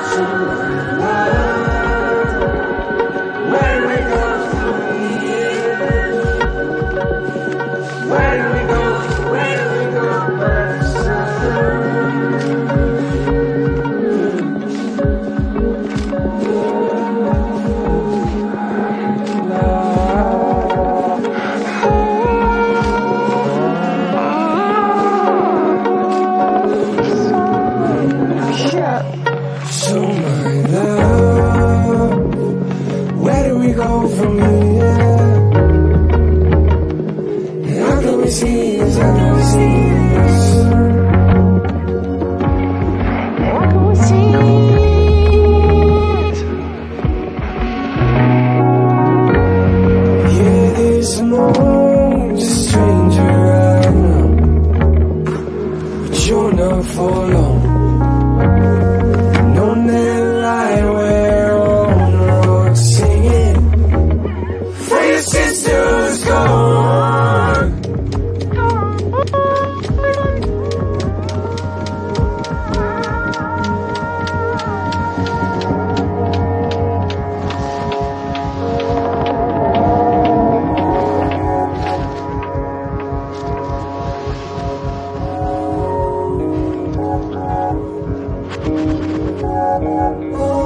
So love, where do we go from here? Where do we go? Where do we go, my son? So my love, where do we go from here? How can we see this? How can we see this? How can we see it? Yeah, this moment's a stranger I know, but you're not for long. On that line we're on the road singing for your sister who's gone. Oh,